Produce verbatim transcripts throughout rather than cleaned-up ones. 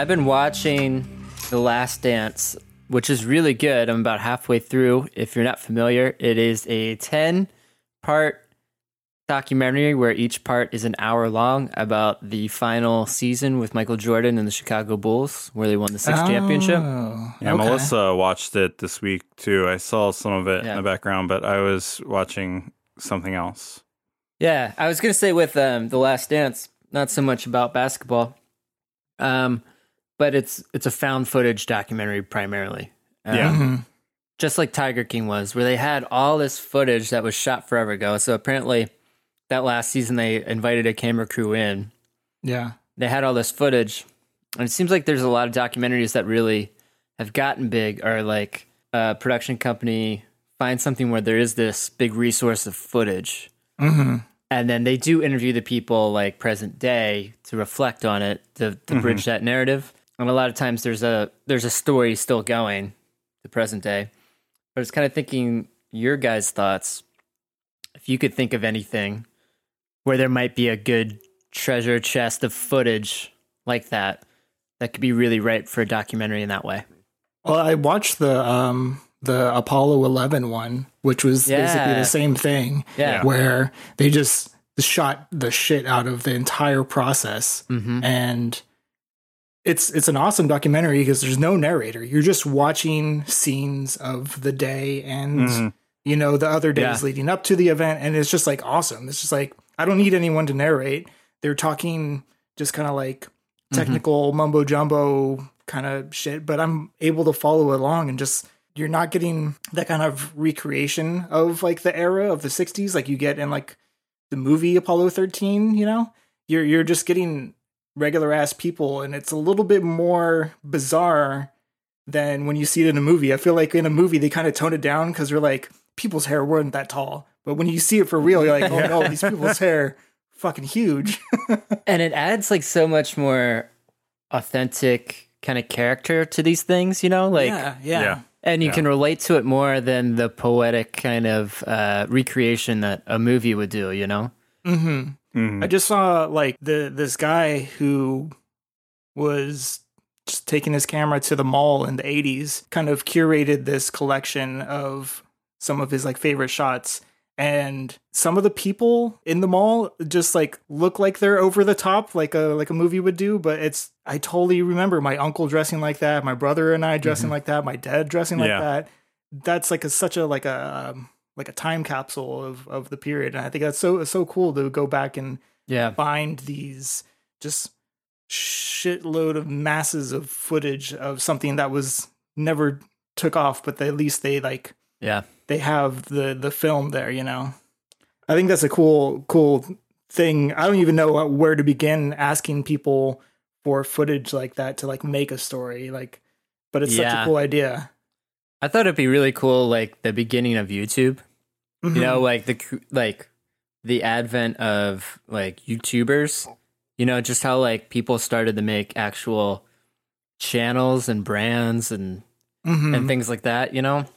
I've been watching The Last Dance, which is really good. I'm about halfway through. If you're not familiar, it is a ten-part documentary where each part is an hour long about the final season with Michael Jordan and the Chicago Bulls, where they won the sixth oh, championship. Yeah, okay. Melissa watched it this week too. I saw some of it Yeah. in the background, but I was watching something else. Yeah, I was going to say with um, The Last Dance, not so much about basketball, um, but it's it's a found footage documentary primarily. Um, Yeah. Mm-hmm. Just like Tiger King was, where they had all this footage that was shot forever ago. So apparently that last season they invited a camera crew in. Yeah. They had all this footage. And it seems like there's a lot of documentaries that really have gotten big, or like a production company finds something where there is this big resource of footage. Mm-hmm. And then they do interview the people like present day to reflect on it, to, to Mm-hmm. bridge that narrative. And a lot of times there's a there's a story still going to present day. But it's kind of thinking your guys' thoughts, if you could think of anything where there might be a good treasure chest of footage like that, that could be really right for a documentary in that way. Well, I watched the um the Apollo eleven one, which was Yeah. basically the same thing. Yeah. Where they just shot the shit out of the entire process. Mm-hmm. And it's it's an awesome documentary because there's no narrator. You're just watching scenes of the day and Mhm. you know the other days Yeah. leading up to the event, and it's just like awesome. It's just like I don't need anyone to narrate. They're talking just kind of like technical mumbo jumbo kind of shit, but I'm able to follow along and just you're not getting that kind of recreation of like the era of the sixties like you get in like the movie Apollo thirteen, you know? You're you're just getting regular ass people, and it's a little bit more bizarre than when you see it in a movie. I feel like in a movie they kind of tone it down because they're like people's hair weren't that tall, but when you see it for real, you're like, oh no, these people's hair fucking huge. And it adds like so much more authentic kind of character to these things, you know? Like, yeah, yeah, Yeah. and you Yeah. can relate to it more than the poetic kind of uh, recreation that a movie would do, you know? Mm-hmm. Mhm. I just saw like the this guy who was just taking his camera to the mall in the eighties, kind of curated this collection of some of his like favorite shots. And some of the people in the mall just like look like they're over the top, like a like a movie would do. But it's I totally remember my uncle dressing like that, my brother and I dressing like that, my dad dressing like Yeah. that. That's like a such a like a um, like a time capsule of of the period. And I think that's so so cool to go back and Yeah. find these just shitload of masses of footage of something that was never took off, but at least they like Yeah. they have the the film there, you know. I think that's a cool cool thing. I don't even know where to begin asking people for footage like that to like make a story, like, but it's such Yeah. a cool idea. I thought it'd be really cool, like the beginning of YouTube, Mhm. you know, like the, cr- like the advent of like YouTubers, you know, just how like people started to make actual channels and brands and, Mhm. and things like that, you know?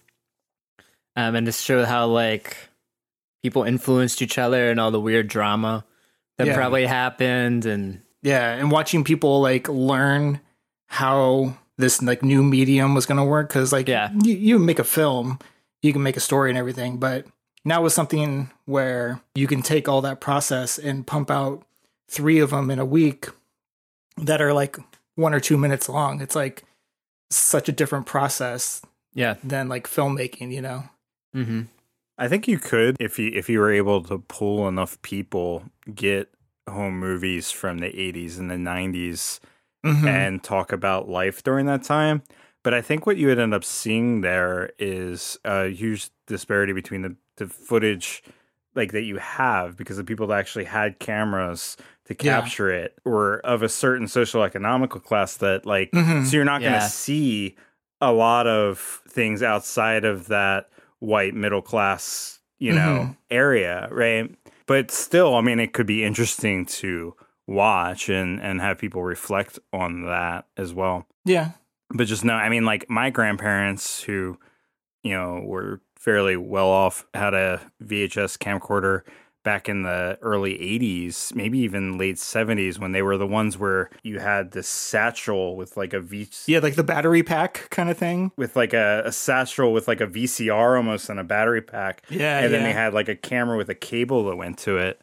Um, and to show how like people influenced each other and all the weird drama that Yeah. probably happened. And Yeah, and watching people like learn how this like new medium was going to work, because like Yeah. you, you make a film, you can make a story and everything, but now with something where you can take all that process and pump out three of them in a week that are like one or two minutes long, it's like such a different process yeah. than like filmmaking, you know. Mm-hmm. I think you could, if you if you were able to pull enough people, get home movies from the eighties and the nineties Mhm. and talk about life during that time. But I think what you would end up seeing there is a huge disparity between the, the footage like that you have, because the people that actually had cameras to Yeah. capture it were of a certain social economical class that like Mhm. so you're not going to Yeah. see a lot of things outside of that white middle class, you know, Mhm. area, right? But still, I mean, it could be interesting to watch and and have people reflect on that as well. Yeah. But just know, I mean, like my grandparents who, you know, were fairly well off, had a V H S camcorder back in the early eighties, maybe even late seventies, when they were the ones where you had this satchel with like a V Yeah, like the battery pack kind of thing. with like a, a satchel with like a V C R almost and a battery pack. Yeah, and then yeah. they had like a camera with a cable that went to it.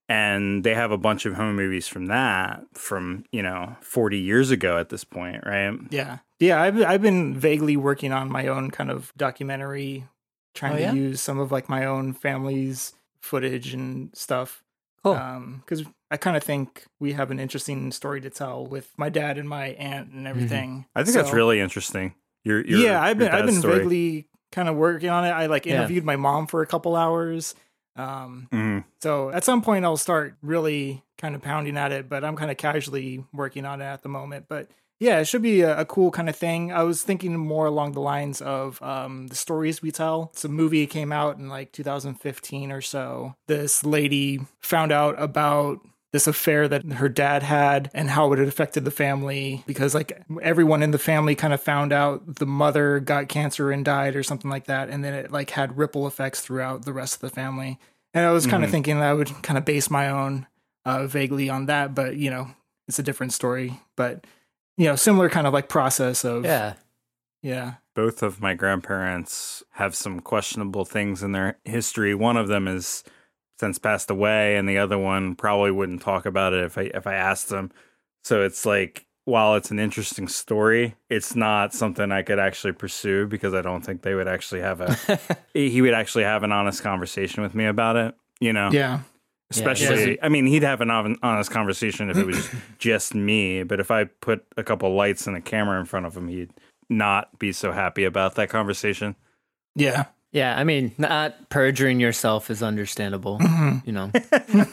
And they have a bunch of home movies from that from, you know, forty years ago at this point, right? Yeah. Yeah, I've I've been vaguely working on my own kind of documentary, trying Oh, to yeah? use some of like my own family's footage and stuff. Cool. Um, because I kind of think we have an interesting story to tell with my dad and my aunt and everything. I think that's So- really interesting. Your, your, yeah, I've your been I've dad's been story. vaguely kind of working on it. I like Yeah. interviewed my mom for a couple hours. Um, Mhm. so at some point I'll start really kind of pounding at it, but I'm kind of casually working on it at the moment. But yeah, it should be a, a cool kind of thing. I was thinking more along the lines of um, the stories we tell. It's a movie that came out in like two thousand fifteen or so. This lady found out about this affair that her dad had and how it had affected the family, because like everyone in the family kind of found out the mother got cancer and died or something like that. And then it like had ripple effects throughout the rest of the family. And I was kind of Mhm. thinking that I would kind of base my own uh, vaguely on that, but you know, it's a different story, but you know, similar kind of like process of, Yeah. yeah. Both of my grandparents have some questionable things in their history. One of them is since passed away, and the other one probably wouldn't talk about it if I if I asked them. So it's like, while it's an interesting story, it's not something I could actually pursue because I don't think they would actually have a he would actually have an honest conversation with me about it, you know. Yeah. Especially, Yeah. I mean, he'd have an hon- honest conversation if it was just me, but if I put a couple lights and a camera in front of him, he'd not be so happy about that conversation. Yeah. Yeah, I mean, not perjuring yourself is understandable, Mm-hmm. you know.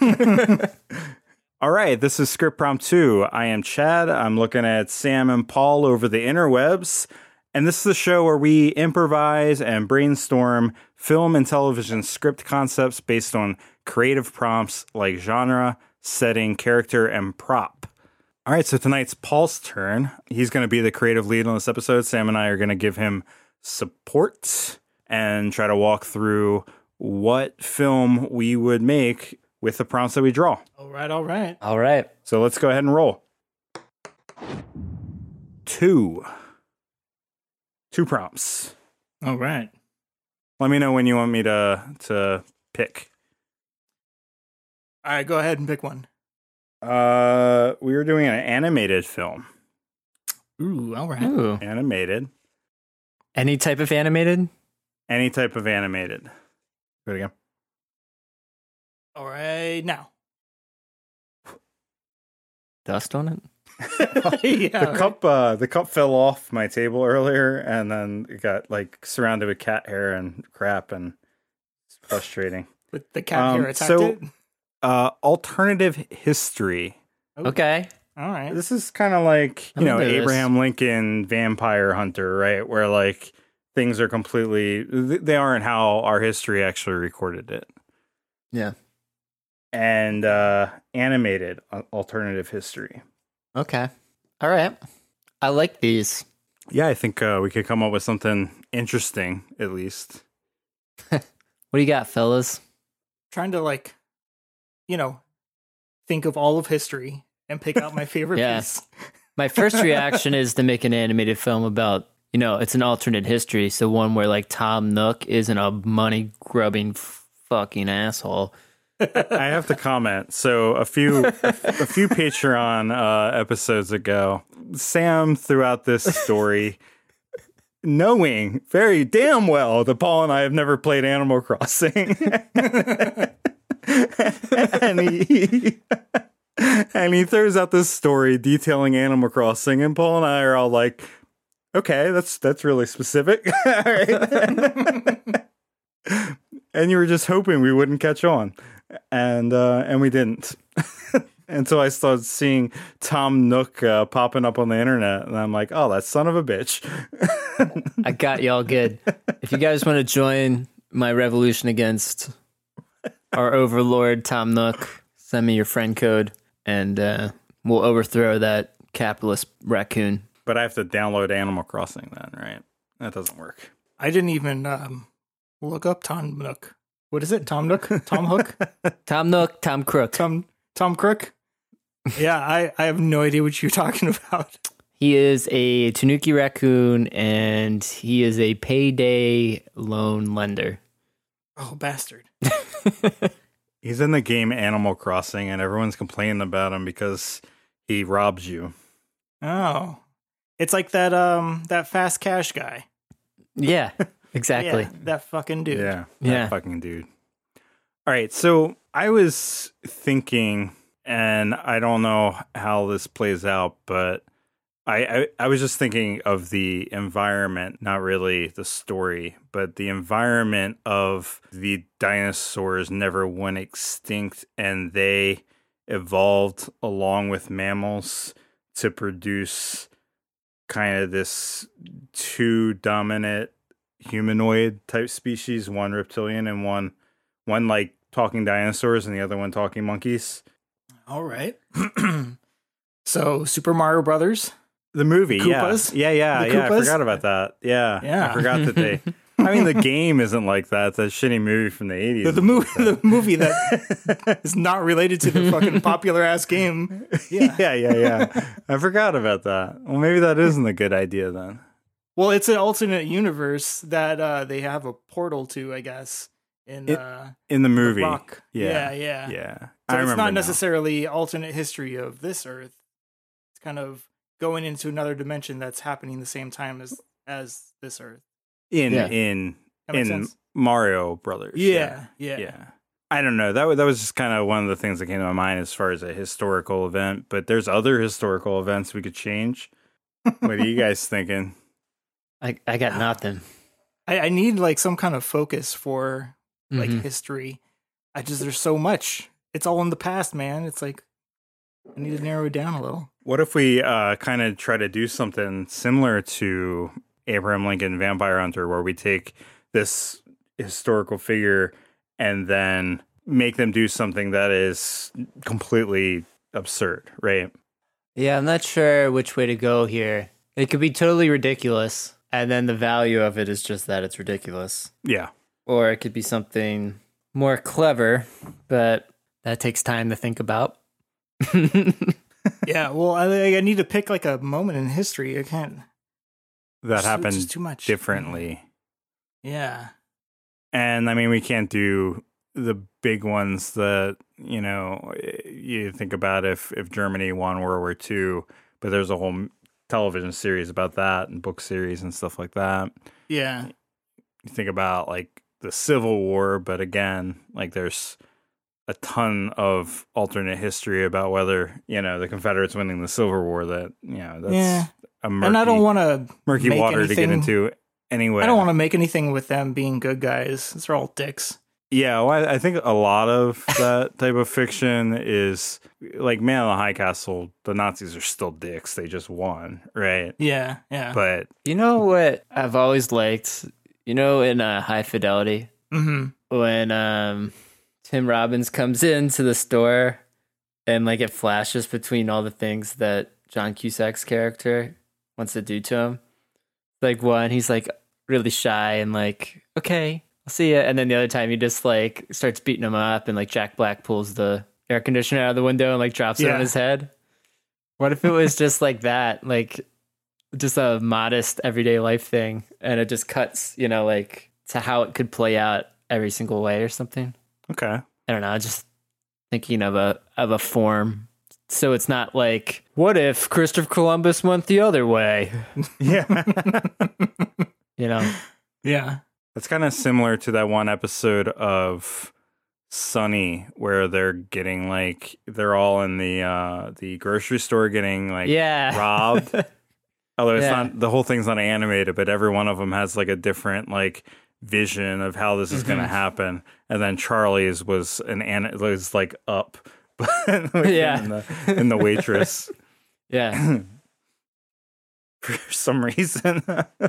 All right, this is Script Prompt two. I am Chad. I'm looking at Sam and Paul over the interwebs. And this is the show where we improvise and brainstorm film and television script concepts based on creative prompts like genre, setting, character, and prop. All right, so tonight's Paul's turn. He's going to be the creative lead on this episode. Sam and I are going to give him support and try to walk through what film we would make with the prompts that we draw. All right. All right. All right. So let's go ahead and roll. Two. Two prompts. All right. Let me know when you want me to to pick. All right. Go ahead and pick one. Uh, we were doing an animated film. Ooh. All right. Ooh. Animated. Any type of animated? Any type of animated. Do it again. All right. Now. Dust on it? yeah. The cup uh the cup fell off my table earlier, and then it got like surrounded with cat hair and crap, and it's frustrating. With the cat Um, hair attacked so- it. Uh alternative history. Okay. All right. This is kind of like, you I'm know, into this. Abraham Lincoln Vampire Hunter, right? Where like things are completely, th- they aren't how our history actually recorded it. Yeah. And uh animated uh, alternative history. Okay. All right. I like these. Yeah, I think uh, we could come up with something interesting, at least. What do you got, fellas? Trying to like, you know, think of all of history and pick out my favorite Yeah. piece. My first reaction is to make an animated film about, you know, it's an alternate history. So one where like Tom Nook isn't a money grubbing fucking asshole. I have to comment. So a few a few Patreon uh, episodes ago, Sam threw out this story, knowing very damn well that Paul and I have never played Animal Crossing, and he and he throws out this story detailing Animal Crossing, and Paul and I are all like, "Okay, that's that's really specific." All right. And you were just hoping we wouldn't catch on. And uh, and we didn't. And so I started seeing Tom Nook uh, popping up on the internet, and I'm like, oh, that son of a bitch. I got y'all good. If you guys want to join my revolution against our overlord, Tom Nook, send me your friend code, and uh, we'll overthrow that capitalist raccoon. But I have to download Animal Crossing then, right? That doesn't work. I didn't even um, look up Tom Nook. What is it? Tom Nook? Tom Hook? Tom Nook, Tom Crook. Tom Tom Crook? Yeah, I, I have no idea what you're talking about. He is a Tanuki raccoon, and he is a payday loan lender. Oh, bastard. He's in the game Animal Crossing, and everyone's complaining about him because he robs you. Oh. It's like that um that fast cash guy. Yeah, exactly. Yeah, that fucking dude. Yeah, Yeah. that fucking dude. All right, so I was thinking, and I don't know how this plays out, but I, I, I was just thinking of the environment, not really the story, but the environment of the dinosaurs never went extinct, and they evolved along with mammals to produce kind of this two dominant humanoid type species, one reptilian and one one like talking dinosaurs and the other one talking monkeys. All right. So, Super Mario Brothers? The movie, The yeah. Koopas? Yeah, yeah, The yeah. I Koopas? forgot about that. Yeah. Yeah. I forgot that they I mean the game isn't like that. It's a shitty movie from the eighties. The, the movie the movie that is not related to the fucking popular ass game. Yeah. yeah, yeah, yeah. I forgot about that. Well, maybe that isn't a good idea then. Well, it's an alternate universe that uh, they have a portal to, I guess, in It- uh, In the movie. The Rock. Yeah. Yeah, yeah. Yeah. So I it's remember not now. necessarily alternate history of this Earth. It's kind of going into another dimension that's happening the same time as as this Earth. in Yeah. in That makes in sense? Mario Brothers. Yeah, yeah. Yeah. I don't know. That was, that was just kind of one of the things that came to my mind as far as a historical event, but there's other historical events we could change. What are you guys thinking? I, I got nothing. I, I need like some kind of focus for like Mhm. history. I just there's so much. It's all in the past, man. It's like I need to narrow it down a little. What if we uh, kind of try to do something similar to Abraham Lincoln Vampire Hunter, where we take this historical figure and then make them do something that is completely absurd, right? Yeah, I'm not sure which way to go here. It could be totally ridiculous, and then the value of it is just that it's ridiculous. Yeah. Or it could be something more clever, but that takes time to think about. Yeah, well, I, I need to pick like a moment in history. I can't. That It's happened just too much differently. Yeah. And I mean, we can't do the big ones that, you know, you think about if, if Germany won World War Two, but there's a whole television series about that and book series and stuff like that. Yeah. You think about like the Civil War, but again, like there's a ton of alternate history about whether, you know, the Confederates winning the Civil War that, you know, that's Yeah. a murky, And I don't want to murky make water to get anything- into anyway. I don't want to make anything with them being good guys. They're all dicks. Yeah, well, I I think a lot of that type of fiction is like Man in the High Castle. The Nazis are still dicks; they just won, right? Yeah, yeah. But You know what I've always liked? You know, in uh, High Fidelity, Mm-hmm. when um, Tim Robbins comes into the store and like it flashes between all the things that John Cusack's character wants to do to him. Like one, he's like really shy and like, okay, I'll see ya. And then the other time he just like starts beating him up and like Jack Black pulls the air conditioner out of the window and like drops it Yeah. on his head. What if it was just like that? Like just a modest everyday life thing and it just cuts, you know, like to how it could play out every single way or something. okay, I don't know, just thinking of a of a form. So it's not like, what if Christopher Columbus went the other way? yeah, You know? Yeah. that's kind of similar to that one episode of Sunny where they're getting like they're all in the uh the grocery store getting like Yeah. robbed. Although it's Yeah. not, the whole thing's not animated, but every one of them has like a different like vision of how this is going to Mhm. happen. And then Charlie's was an an was like up, Yeah. in the, in the waitress Yeah. for some reason.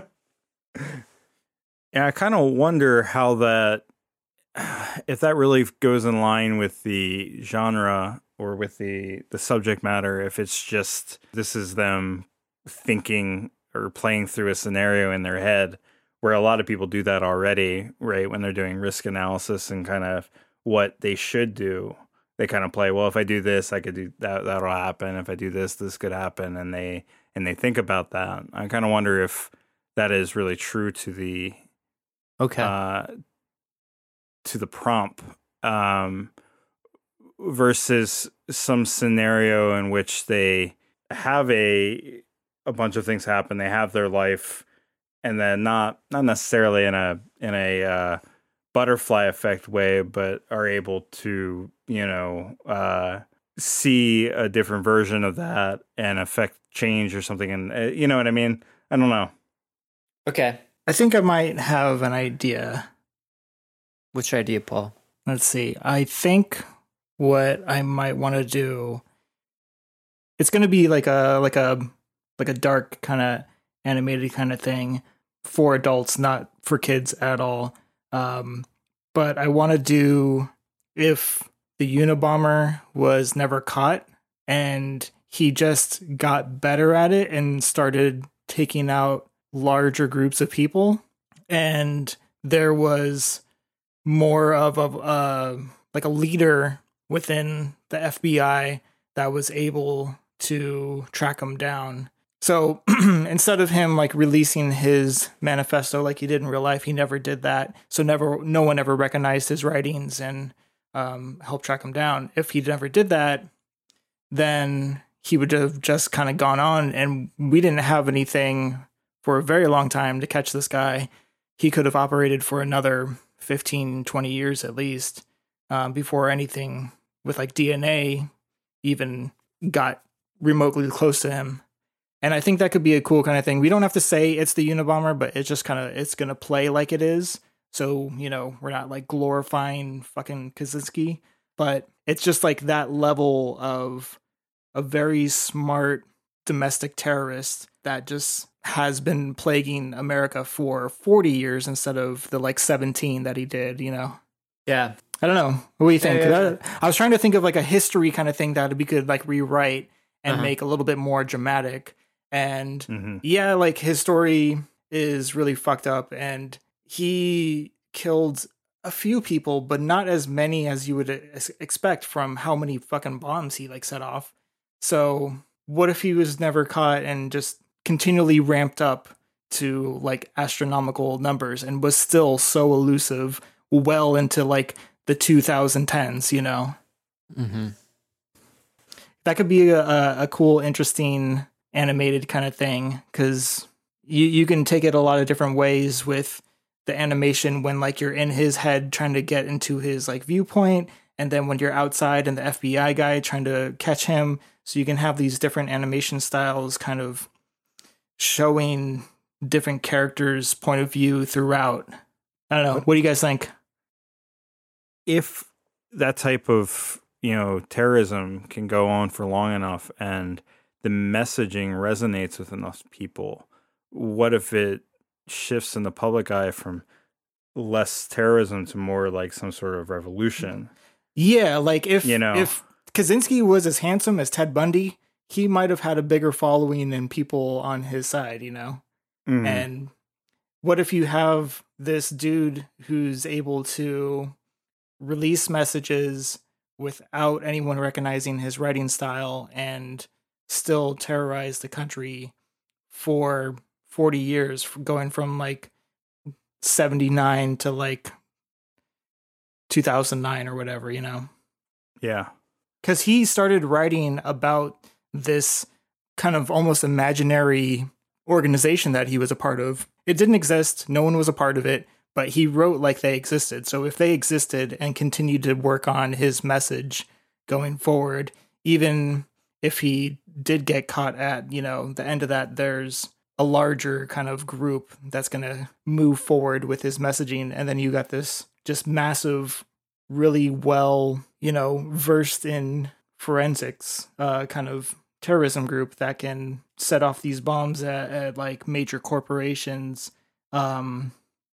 Yeah, I kind of wonder how that, if that really goes in line with the genre or with the the subject matter. If it's just this is them thinking or playing through a scenario in their head, where a lot of people do that already, right? When they're doing risk analysis and kind of what they should do, they kind of play, well, if I do this, I could do that, that'll happen. If I do this, this could happen. And they, and they think about that. I kind of wonder if that is really true to the, Okay. uh, to the prompt, um, versus some scenario in which they have a, a bunch of things happen. They have their life, and then not, not necessarily in a, in a, uh, butterfly effect way, but are able to, you know, uh, see a different version of that and affect change or something. And uh, you know what I mean? I don't know. Okay. I think I might have an idea. Which idea, Paul? Let's see. I think what I might want to do, it's going to be like a like a like a dark kind of animated kind of thing for adults, not for kids at all. Um, but I want to do if the Unabomber was never caught and he just got better at it and started taking out larger groups of people, and there was more of a uh, like a leader within the F B I that was able to track him down. So instead of him like releasing his manifesto like he did in real life, he never did that. So never, no one ever recognized his writings and um, helped track him down. If he never did that, then he would have just kind of gone on, and we didn't have anything for a very long time to catch this guy. He could have operated for another fifteen, twenty years at least um, before anything with like D N A even got remotely close to him. And I think that could be a cool kind of thing. We don't have to say it's the Unabomber, but it's just kind of, it's going to play like it is. So, you know, we're not like glorifying fucking Kaczynski, but it's just like that level of a very smart domestic terrorist that just has been plaguing America for forty years instead of the like seventeen that he did, you know? Yeah. I don't know. What do you think? Yeah, yeah, yeah. That- I was trying to think of like a history kind of thing that we could like rewrite and Uh-huh. make a little bit more dramatic. And Mm-hmm. yeah, like his story is really fucked up, and he killed a few people, but not as many as you would ex- expect from how many fucking bombs he like set off. So what if he was never caught and just continually ramped up to like astronomical numbers and was still so elusive well into like the twenty tens, you know? Mm-hmm. That could be a, a, a cool, interesting animated kind of thing, because you, you can take it a lot of different ways with the animation when like you're in his head trying to get into his like viewpoint, and then when you're outside and the F B I guy trying to catch him. So you can have these different animation styles kind of showing different characters' point of view throughout. I don't know. What do you guys think? If that type of, you know, terrorism can go on for long enough and the messaging resonates with enough people, what if it shifts in the public eye from less terrorism to more like some sort of revolution? Yeah, like if You know. if Kaczynski was as handsome as Ted Bundy, he might have had a bigger following and people on his side, you know? Mhm. And what if you have this dude who's able to release messages without anyone recognizing his writing style and still terrorize the country for forty years, going from like seventy-nine to like two thousand nine or whatever, you know? Yeah. Because he started writing about this kind of almost imaginary organization that he was a part of. It didn't exist. No one was a part of it, but he wrote like they existed. So if they existed and continued to work on his message going forward, even if he did get caught at, you know, the end of that, there's a larger kind of group that's going to move forward with his messaging. And then you got this just massive, really well, you know, versed in forensics uh, kind of terrorism group that can set off these bombs at, at like major corporations um,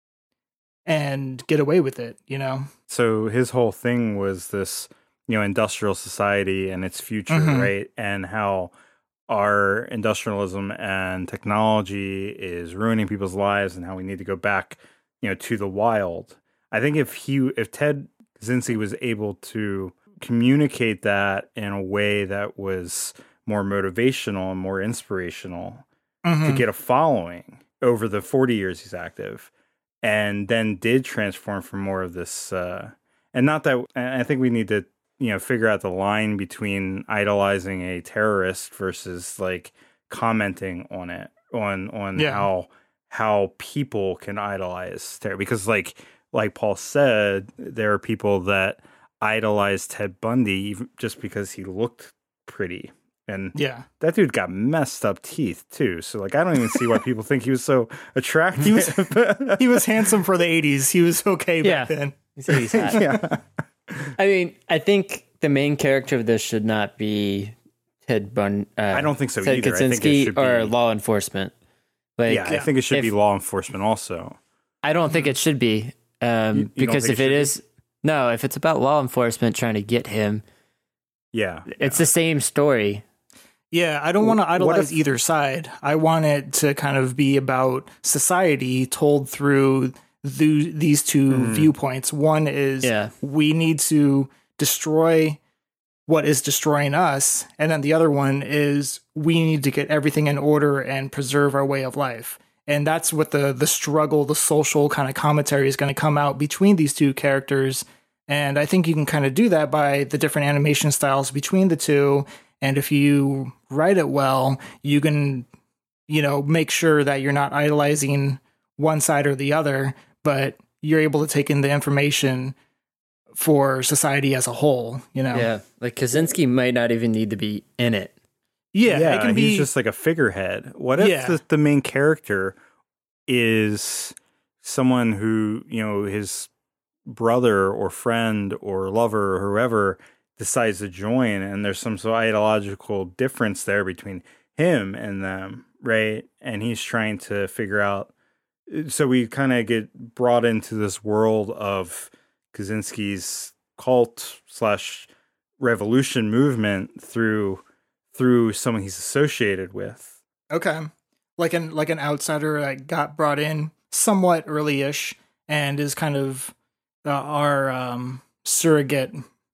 and get away with it, you know? So his whole thing was this, you know, industrial society and its future, Mhm. right? And how our industrialism and technology is ruining people's lives and how we need to go back, you know, to the wild. I think if he, if Ted Kaczynski was able to communicate that in a way that was more motivational and more inspirational mm-hmm. to get a following over the forty years he's active, and then did transform for more of this, uh, and not that, I think we need to, you know, figure out the line between idolizing a terrorist versus like commenting on it, on, on yeah. how, how people can idolize terror. Because like, like Paul said, there are people that idolize Ted Bundy just because he looked pretty. And yeah, that dude got messed up teeth too. So like, I don't even see why people think he was so attractive. He was, he was handsome for the eighties. He was okay yeah. back then. He's yeah. I mean, I think the main character of this should not be Ted Bundy. Uh, I don't think so Ted either. Kaczynski I think it should or be law enforcement. Like, yeah, I think it should if, be law enforcement also. I don't think it should be um, you, you because if it, it is, be? no, if it's about law enforcement trying to get him, yeah, it's yeah. the same story. Yeah, I don't want to idolize if, either side. I want it to kind of be about society told through the, these two mm. viewpoints. One is yeah. we need to destroy what is destroying us. And then the other one is we need to get everything in order and preserve our way of life. And that's what the the struggle, the social kind of commentary is going to come out between these two characters. And I think you can kind of do that by the different animation styles between the two. And if you write it well, you can, you know, make sure that you're not idolizing one side or the other, but you're able to take in the information for society as a whole, you know? Yeah. Like Kaczynski might not even need to be in it. Yeah. yeah it can he's be, just like a figurehead. What if yeah. the, the main character is someone who, you know, his brother or friend or lover or whoever decides to join, and there's some sort of ideological difference there between him and them, right? And he's trying to figure out. So we kind of get brought into this world of Kaczynski's cult slash revolution movement through through someone he's associated with. Okay, like an like an outsider that got brought in somewhat early-ish and is kind of uh, our um, surrogate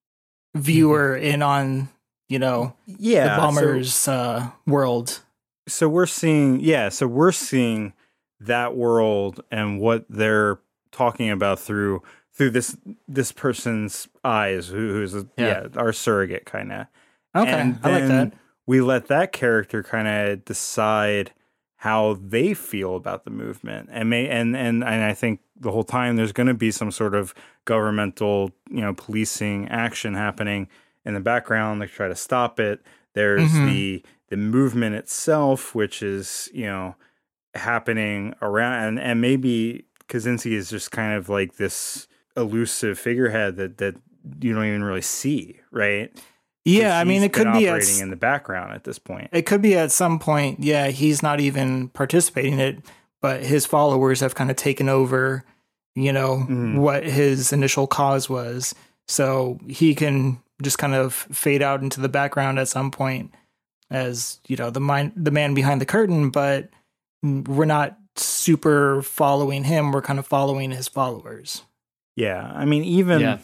viewer in on, you know, yeah, the bomber's so, uh, world. So we're seeing, yeah, so we're seeing that world and what they're talking about through through this this person's eyes, who, who's a, yeah. yeah our surrogate kind of. Okay, and I like that. We let that character kind of decide how they feel about the movement, and may and and and I think the whole time there's going to be some sort of governmental, you know, policing action happening in the background to try to stop it. There's mm-hmm. the the movement itself, which is, you know, happening around, and, and maybe Kaczynski is just kind of like this elusive figurehead that that you don't even really see, right? Yeah, I mean, it could be operating at, in the background at this point. It could be at some point. Yeah, he's not even participating in it, but his followers have kind of taken over, you know, mm-hmm. what his initial cause was. So he can just kind of fade out into the background at some point as, you know, the mind, the man behind the curtain, but we're not super following him. We're kind of following his followers. Yeah. I mean, even yeah.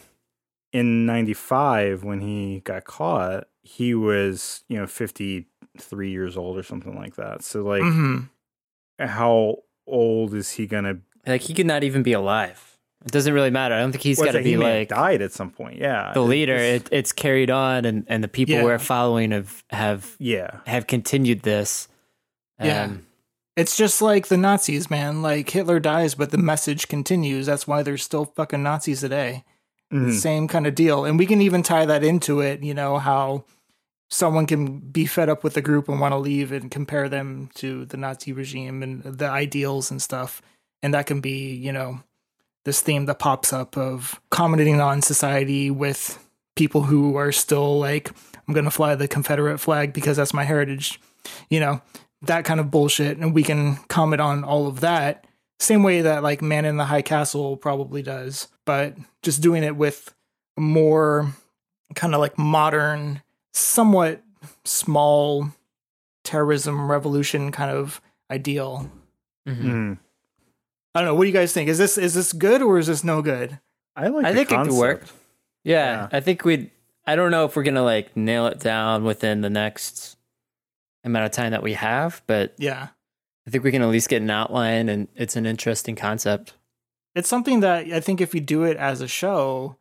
in ninety-five, when he got caught, he was, you know, fifty-three years old or something like that. So like, mm-hmm. how old is he going to Like, he could not even be alive. It doesn't really matter. I don't think he's well, got to be like died at some point. Yeah, the leader. It, it's carried on, and, and the people yeah. we're following have have yeah have continued this. Um, yeah, it's just like the Nazis, man. Like, Hitler dies, but the message continues. That's why there's still fucking Nazis today. Mm-hmm. Same kind of deal, and we can even tie that into it. You know how someone can be fed up with the group and want to leave, and compare them to the Nazi regime and the ideals and stuff. And that can be, you know, this theme that pops up of commenting on society with people who are still like, I'm going to fly the Confederate flag because that's my heritage, you know, that kind of bullshit. And we can comment on all of that same way that like Man in the High Castle probably does, but just doing it with a more kind of like modern, somewhat small terrorism revolution kind of ideal. Mm-hmm. Mm. I don't know. What do you guys think? Is this is this good or is this no good? I like. I the think concept. it could work. Yeah, Yeah. I think we'd. I don't know if we're gonna like nail it down within the next amount of time that we have, but Yeah. I think we can at least get an outline, and it's an interesting concept. It's something that I think if you do it as a show,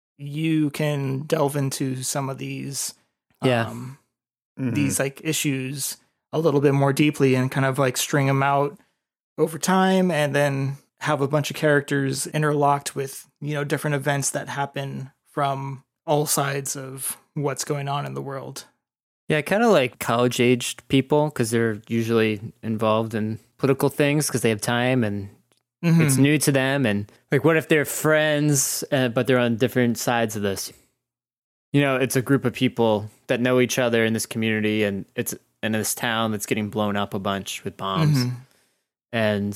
you can delve into some of these Yeah. um, Mhm. these like issues a little bit more deeply and kind of like string them out over time and then have a bunch of characters interlocked with, you know, different events that happen from all sides of what's going on in the world. Yeah, kind of like college-aged people because they're usually involved in political things because they have time and Mhm. it's new to them. And like, what if they're friends, uh, but they're on different sides of this? You know, it's a group of people that know each other in this community, and it's in this town that's getting blown up a bunch with bombs, Mhm. and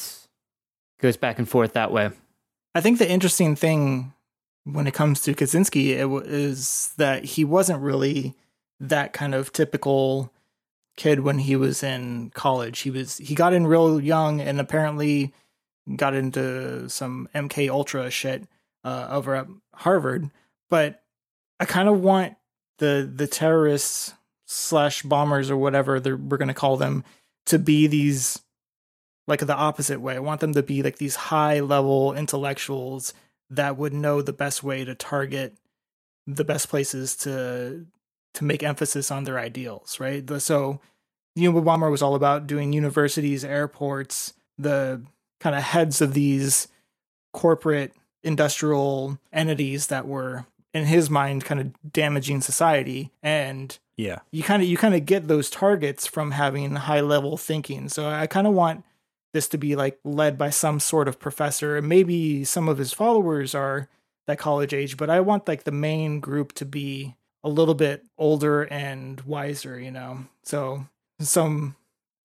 goes back and forth that way. I think the interesting thing when it comes to Kaczynski it w- is that he wasn't really that kind of typical kid when he was in college. He was he got in real young and apparently got into some M K Ultra shit uh, over at Harvard. But I kind of want the the terrorists slash bombers or whatever they're, we're going to call them to be these like the opposite way. I want them to be like these high level intellectuals that would know the best way to target the best places to to make emphasis on their ideals, right? The, so the Unabomber was all about doing universities, airports, the kind of heads of these corporate industrial entities that were in his mind kind of damaging society. And Yeah. you kind of you kind of get those targets from having high level thinking. So I kind of want this to be like led by some sort of professor, and maybe some of his followers are that college age, but I want like the main group to be a little bit older and wiser, you know. So some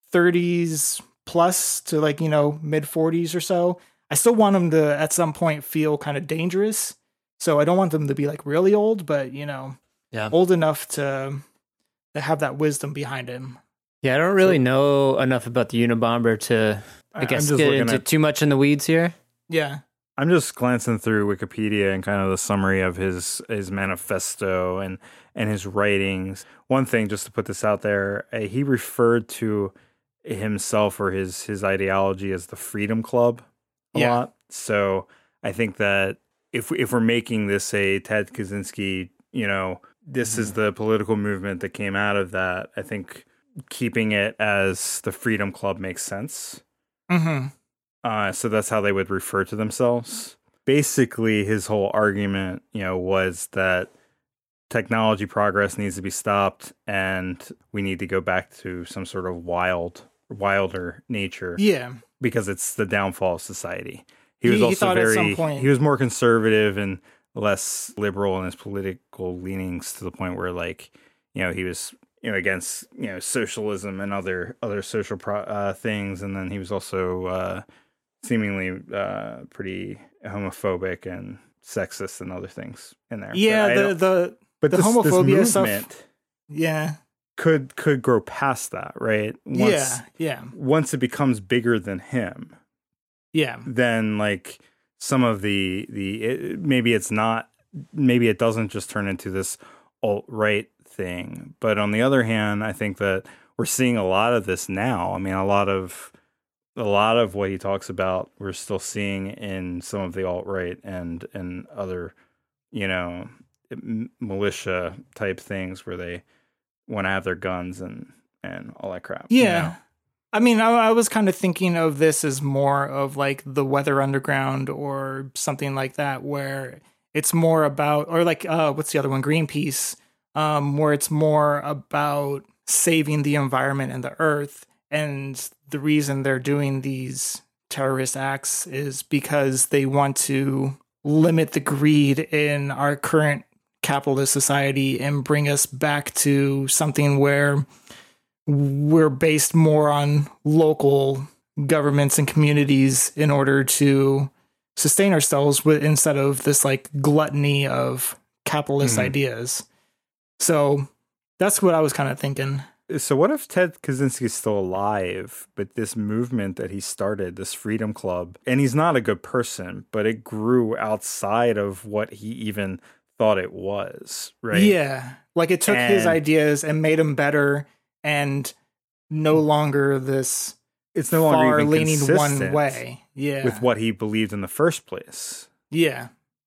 thirties plus to like, you know, mid forties or so. I still want them to at some point feel kind of dangerous. So I don't want them to be like really old, but you know, Yeah. old enough to to have that wisdom behind him. Yeah, I don't really know enough about the Unabomber to, I I- guess, I'm just get looking into at- too much in the weeds here. Yeah. I'm just glancing through Wikipedia and kind of the summary of his his manifesto and and his writings. One thing, just to put this out there, uh, he referred to himself or his his ideology as the Freedom Club a Yeah. lot. So I think that if if we're making this a Ted Kaczynski, you know, this is the political movement that came out of that, I think keeping it as the Freedom Club makes sense. Mm-hmm. Uh, so that's how they would refer to themselves. Basically, his whole argument, you know, was that technology progress needs to be stopped, and we need to go back to some sort of wild, wilder nature Yeah. because it's the downfall of society. He was He- he also thought at some very, point- he was more conservative and less liberal in his political leanings to the point where, like, you know, he was, you know, against, you know, socialism and other other social pro- uh, things, and then he was also uh, seemingly uh, pretty homophobic and sexist and other things in there. But Yeah, I the don't- the but the this, homophobia this stuff- movement yeah. could could grow past that, right? Once, yeah. Yeah. Once it becomes bigger than him, Yeah. then like some of the the it, maybe it's not, maybe it doesn't just turn into this alt right thing. But on the other hand, I think that we're seeing a lot of this now. I mean, a lot of a lot of what he talks about, we're still seeing in some of the alt right and and other, you know, m- militia type things where they want to have their guns and and all that crap. you Yeah. know? I mean, I, I was kind of thinking of this as more of like the Weather Underground or something like that, where it's more about, or like, uh, what's the other one? Greenpeace, um, where it's more about saving the environment and the earth. And the reason they're doing these terrorist acts is because they want to limit the greed in our current capitalist society and bring us back to something where we're based more on local governments and communities in order to sustain ourselves with, instead of this like gluttony of capitalist Mhm. ideas. So that's what I was kind of thinking. So what if Ted Kaczynski is still alive, but this movement that he started, this Freedom Club, and he's not a good person, but it grew outside of what he even thought it was, right? Yeah. Like it took And- his ideas and made them better and no longer this It's no longer far even leaning one consistent way. Yeah. with what he believed in the first place. yeah.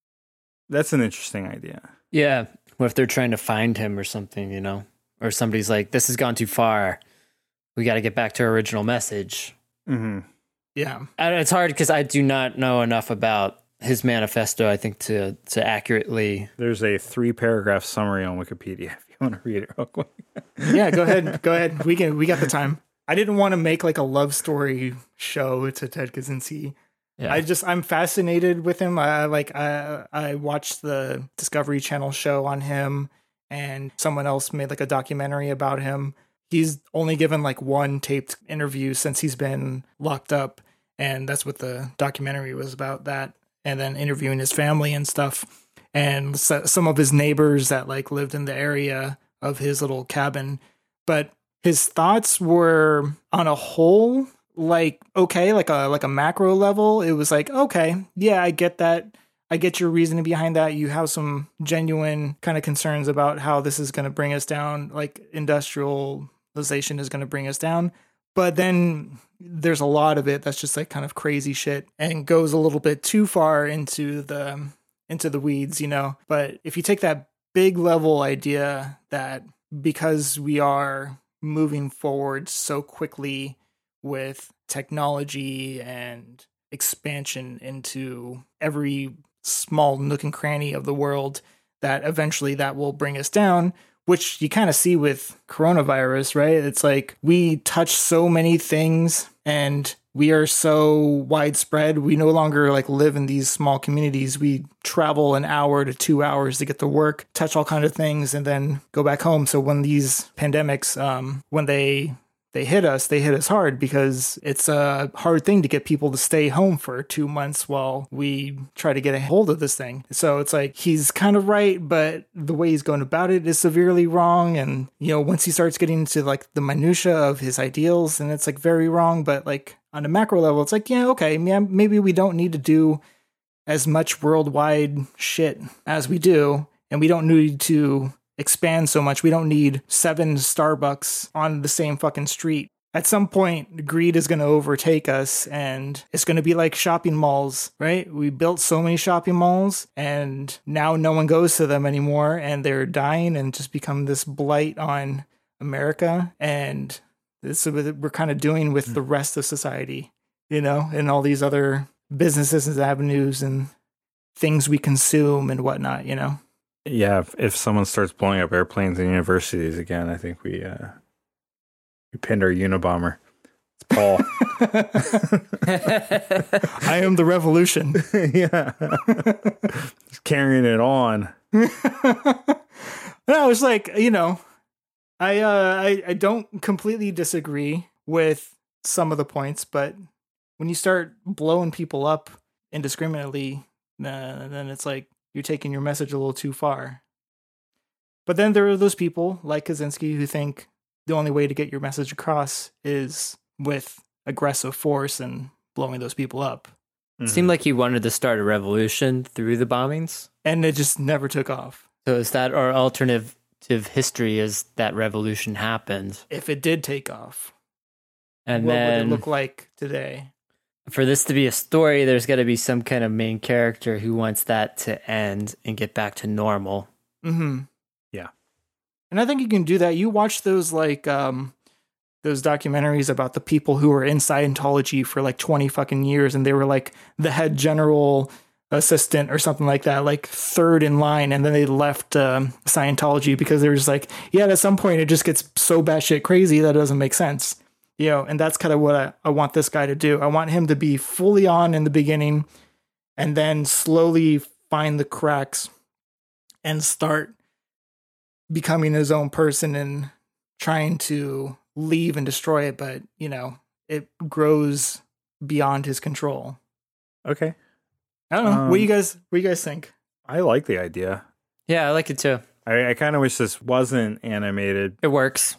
That's an interesting idea. Yeah. What if they're trying to find him or something, you know? Or somebody's like, this has gone too far. We got to get back to our original message. Mm-hmm. Yeah. And it's hard because I do not know enough about his manifesto, I think, to to accurately. There's a three paragraph summary on Wikipedia if you want to read it real quick. Yeah, go ahead. Go ahead. We can we got the time. I didn't want to make like a love story show to Ted Kaczynski. Yeah. I just I'm fascinated with him. I like I I watched the Discovery Channel show on him, and someone else made like a documentary about him. He's only given like one taped interview since he's been locked up, and that's what the documentary was about, that, and then interviewing his family and stuff, and so, some of his neighbors that like lived in the area of his little cabin. But his thoughts were on a whole like okay, like a like a macro level. It was like, okay, yeah, I get that. I get your reasoning behind that. You have some genuine kind of concerns about how this is going to bring us down, like industrialization is going to bring us down. But then there's a lot of it that's just like kind of crazy shit and goes a little bit too far into the into the weeds, you know. But if you take that big level idea that because we are moving forward so quickly with technology and expansion into every small nook and cranny of the world, that eventually that will bring us down, which you kind of see with coronavirus, right? It's like we touch so many things and we are so widespread. We no longer like live in these small communities. We travel an hour to two hours to get to work, touch all kinds of things, and then go back home. So when these pandemics, um, when they they hit us, they hit us hard because it's a hard thing to get people to stay home for two months while we try to get a hold of this thing. So it's like he's kind of right, but the way he's going about it is severely wrong. And, you know, once he starts getting into like the minutia of his ideals, and it's like very wrong, but like on a macro level, it's like, yeah, okay, yeah, maybe we don't need to do as much worldwide shit as we do, and we don't need to expand so much. We don't need seven Starbucks on the same fucking street. At some point, greed is going to overtake us, and it's going to be like shopping malls, right? We built so many shopping malls, and now no one goes to them anymore, and they're dying and just become this blight on America. And this is what we're kind of doing with the rest of society, you know, and all these other businesses and avenues and things we consume and whatnot, you know? Yeah, if, if someone starts blowing up airplanes in universities again, I think we uh, we pinned our Unabomber. It's Paul. I am the revolution. Yeah, just carrying it on. No, it's like, you know, I uh, I I don't completely disagree with some of the points, but when you start blowing people up indiscriminately, uh, then it's like you're taking your message a little too far. But then there are those people like Kaczynski who think the only way to get your message across is with aggressive force and blowing those people up. It seemed like he wanted to start a revolution through the bombings. And it just never took off. So is that our alternative history as that revolution happened? If it did take off, And what then would it look like today? for this to be a story, there's got to be some kind of main character who wants that to end and get back to normal. Mm-hmm. Yeah. And I think you can do that. You watch those like um those documentaries about the people who were in Scientology for like twenty fucking years, and they were like the head general assistant or something like that, like third in line, and then they left um, Scientology because they were just like, yeah, at some point it just gets so batshit crazy that it doesn't make sense. You know, and that's kind of what I, I want this guy to do. I want him to be fully on in the beginning and then slowly find the cracks and start becoming his own person and trying to leave and destroy it. But, you know, it grows beyond his control. Okay, I don't know. Um, what do you guys, what do you guys think? I like the idea. Yeah, I like it too. I, I kind of wish this wasn't animated. It works.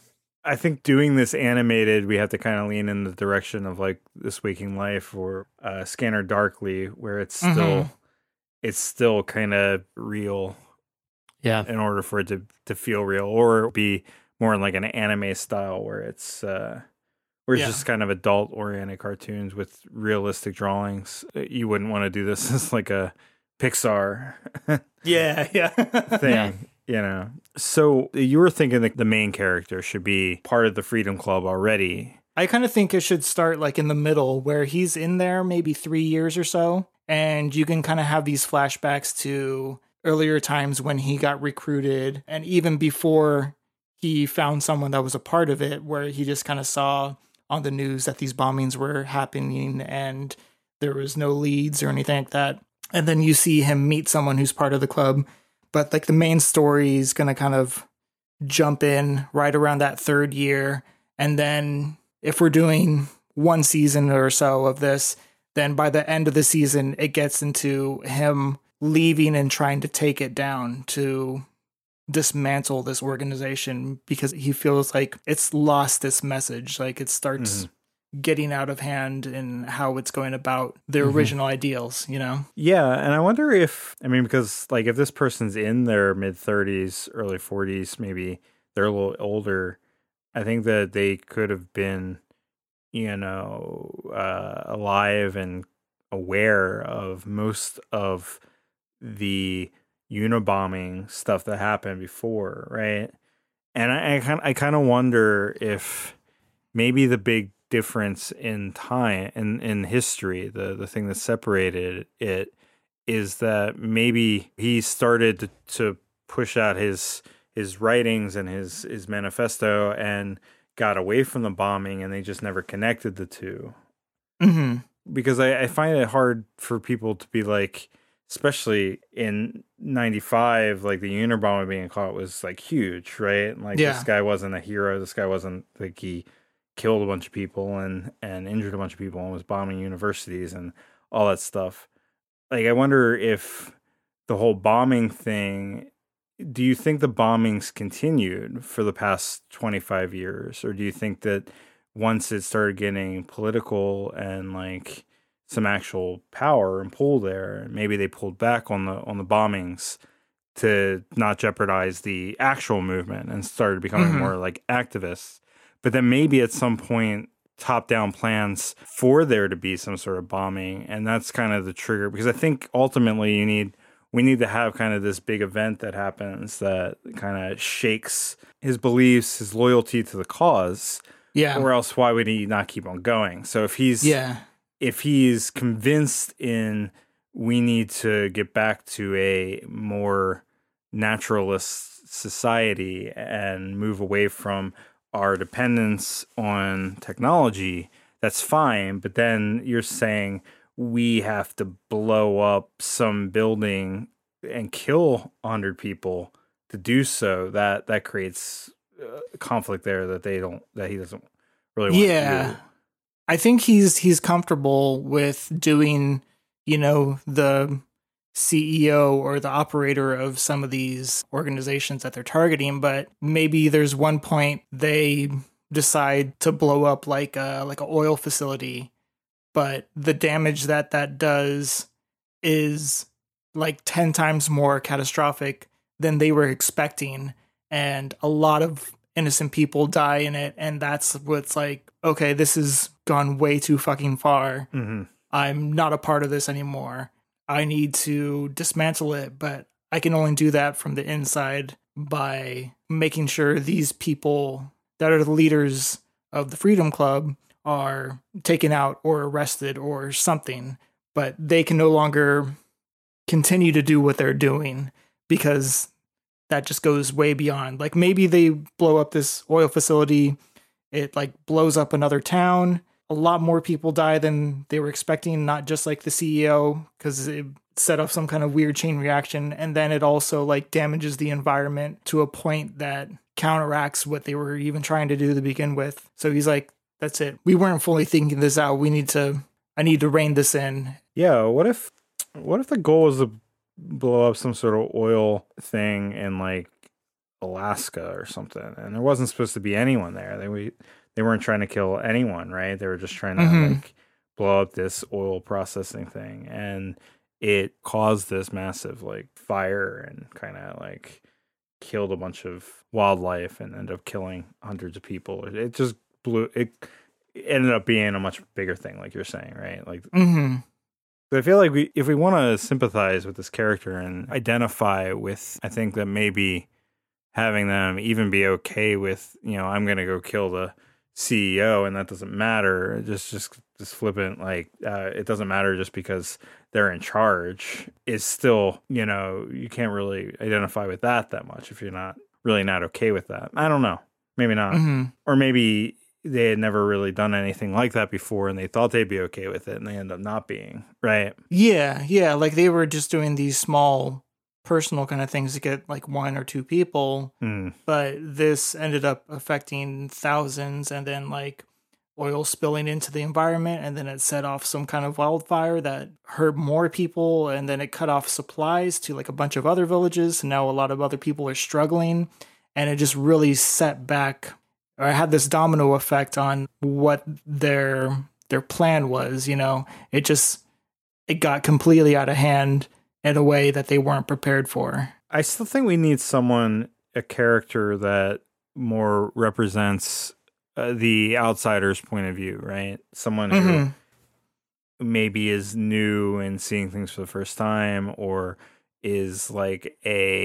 I think doing this animated, we have to kind of lean in the direction of like This Waking Life or uh, Scanner Darkly, where it's still mm-hmm. it's still kind of real. Yeah. In order for it to, to feel real, or be more in like an anime style where it's uh, where it's yeah. just kind of adult oriented cartoons with realistic drawings. You wouldn't want to do this as like a Pixar yeah, yeah. thing. Yeah. You know, so you were thinking that the main character should be part of the Freedom Club already. I kind of think it should start like in the middle where he's in there maybe three years or so. And you can kind of have these flashbacks to earlier times when he got recruited. And even before he found someone that was a part of it, where he just kind of saw on the news that these bombings were happening and there was no leads or anything like that. And then you see him meet someone who's part of the club. But like the main story is going to kind of jump in right around that third year. And then if we're doing one season or so of this, then by the end of the season, it gets into him leaving and trying to take it down, to dismantle this organization because he feels like it's lost its message. Like it starts mm-hmm. getting out of hand in how it's going about their mm-hmm. original ideals, you know? Yeah. And I wonder if, I mean, because like if this person's in their mid thirties, early forties, maybe they're a little older, I think that they could have been, you know, uh, alive and aware of most of the Unabombing stuff that happened before, right? And I, I kind I kind of wonder if maybe the big difference in time in in history, the the thing that separated it, is that maybe he started to, to push out his his writings and his his manifesto and got away from the bombing, and they just never connected the two. Mm-hmm. Because I, I find it hard for people to be like, especially in ninety-five, like the Unabomber being caught was like huge, right? Like yeah. this guy wasn't a hero. This guy wasn't like he killed a bunch of people and, and injured a bunch of people and was bombing universities and all that stuff. Like, I wonder if the whole bombing thing, do you think the bombings continued for the past twenty-five years? Or do you think that once it started getting political and like some actual power and pull there, maybe they pulled back on the on the bombings to not jeopardize the actual movement and started becoming mm-hmm. more like activists? But then maybe at some point, top-down plans for there to be some sort of bombing, and that's kind of the trigger. Because I think ultimately you need we need to have kind of this big event that happens that kind of shakes his beliefs, his loyalty to the cause. Yeah. Or else why would he not keep on going? So if he's yeah. if he's convinced in we need to get back to a more naturalist society and move away from our dependence on technology, that's fine. But then you're saying we have to blow up some building and kill one hundred people to do so. That that creates a conflict there that they don't that he doesn't really want yeah. to do. I think he's he's comfortable with doing, you know, the C E O or the operator of some of these organizations that they're targeting, but maybe there's one point they decide to blow up like a like an oil facility, but the damage that that does is like ten times more catastrophic than they were expecting, and a lot of innocent people die in it, and that's what's like, okay, this has gone way too fucking far. Mm-hmm. I'm not a part of this anymore. I need to dismantle it, but I can only do that from the inside by making sure these people that are the leaders of the Freedom Club are taken out or arrested or something, but they can no longer continue to do what they're doing because that just goes way beyond. Like maybe they blow up this oil facility, it like blows up another town. A lot more people die than they were expecting, not just like the C E O, because it set off some kind of weird chain reaction. And then it also like damages the environment to a point that counteracts what they were even trying to do to begin with. So he's like, that's it. We weren't fully thinking this out. We need to, I need to rein this in. Yeah. What if, what if the goal is to blow up some sort of oil thing in like Alaska or something, and there wasn't supposed to be anyone there. They we they weren't trying to kill anyone, right? They were just trying to mm-hmm. like blow up this oil processing thing, and it caused this massive like fire and kind of like killed a bunch of wildlife and ended up killing hundreds of people. It, it just blew. It, it ended up being a much bigger thing, like you're saying, right? Like. Mm-hmm. But I feel like we, if we want to sympathize with this character and identify with, I think that maybe having them even be okay with, you know, I'm going to go kill the C E O and that doesn't matter. Just, just, just flippant, like, uh, it doesn't matter just because they're in charge is still, you know, you can't really identify with that that much if you're not really not okay with that. I don't know. Maybe not. Mm-hmm. Or maybe they had never really done anything like that before and they thought they'd be okay with it and they end up not being, right? Yeah, yeah. Like they were just doing these small personal kind of things to get like one or two people. Mm. But this ended up affecting thousands and then like oil spilling into the environment. And then it set off some kind of wildfire that hurt more people. And then it cut off supplies to like a bunch of other villages. And now a lot of other people are struggling. And it just really set back or had this domino effect on what their their plan was, you know. It just it got completely out of hand in a way that they weren't prepared for. I still think we need someone, a character that more represents uh, the outsider's point of view, right? Someone who mm-hmm. maybe is new and seeing things for the first time, or is like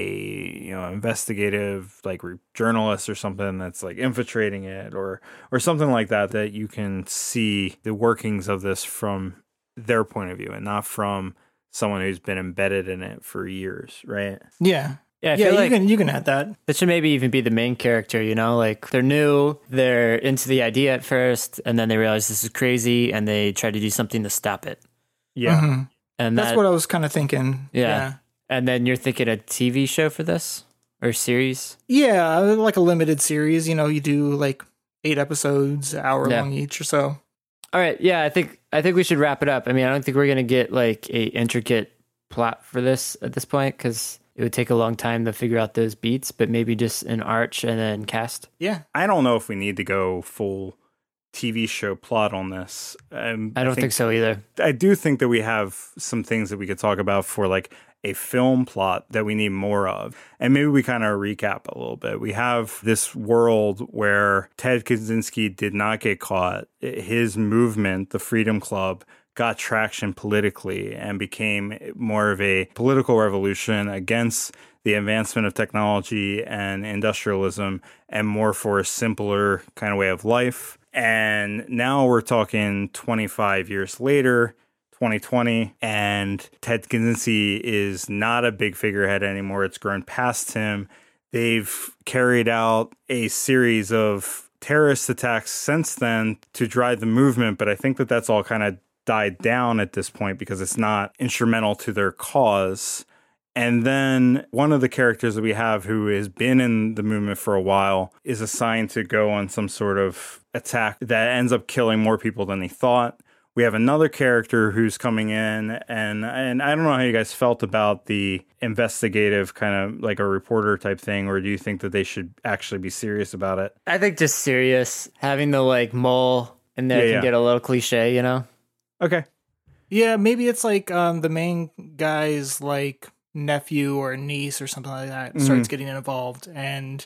a, you know, investigative like journalist or something that's like infiltrating it or or something like that, that you can see the workings of this from their point of view and not from someone who's been embedded in it for years, right? Yeah. Yeah, I yeah, feel you like can you can add that. That should maybe even be the main character, you know? Like they're new, they're into the idea at first, and then they realize this is crazy and they try to do something to stop it. Yeah. Mm-hmm. And that's that, what I was kind of thinking. Yeah. yeah. And then you're thinking a T V show for this or series? Yeah, like a limited series. You know, you do like eight episodes, an hour Yeah. long each or so. All right. Yeah, I think I think we should wrap it up. I mean, I don't think we're gonna get like a intricate plot for this at this point because it would take a long time to figure out those beats. But maybe just an arch and then cast. Yeah, I don't know if we need to go full T V show plot on this. Um, I don't I think, think so either. I do think that we have some things that we could talk about for like a film plot that we need more of. And maybe we kind of recap a little bit. We have this world where Ted Kaczynski did not get caught. His movement, the Freedom Club, got traction politically and became more of a political revolution against the advancement of technology and industrialism and more for a simpler kind of way of life. And now we're talking twenty-five years later, twenty twenty, and Ted Kaczynski is not a big figurehead anymore. It's grown past him. They've carried out a series of terrorist attacks since then to drive the movement, but I think that that's all kind of died down at this point because it's not instrumental to their cause. And then one of the characters that we have who has been in the movement for a while is assigned to go on some sort of attack that ends up killing more people than he thought. We have another character who's coming in, and and I don't know how you guys felt about the investigative kind of like a reporter type thing, or do you think that they should actually be serious about it? I think just serious. Having the like mole in there Yeah, can yeah. get a little cliche, you know? Okay. yeah. Maybe it's like um, the main guy's like nephew or niece or something like that Mhm. starts getting involved, and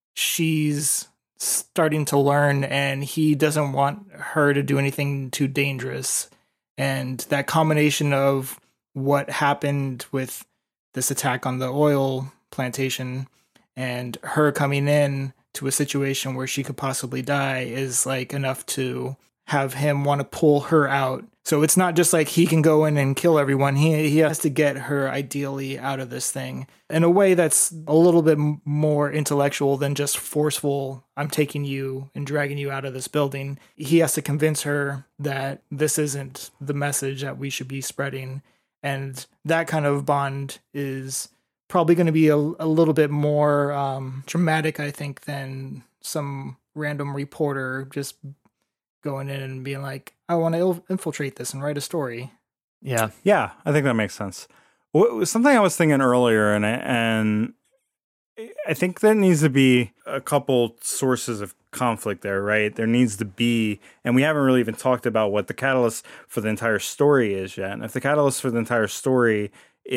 she's starting to learn, and he doesn't want her to do anything too dangerous. And that combination of what happened with this attack on the oil plantation and her coming in to a situation where she could possibly die is like enough to have him want to pull her out. So it's not just like he can go in and kill everyone. He he has to get her ideally out of this thing in a way that's a little bit m- more intellectual than just forceful. I'm taking you and dragging you out of this building. He has to convince her that this isn't the message that we should be spreading. And that kind of bond is probably going to be a, a little bit more um, dramatic, I think, than some random reporter just going in and being like, I want to infiltrate this and write a story. Yeah. Yeah, I think that makes sense. What, something I was thinking earlier, and I- and I think there needs to be a couple sources of conflict there, right? There needs to be, and we haven't really even talked about what the catalyst for the entire story is yet. And if the catalyst for the entire story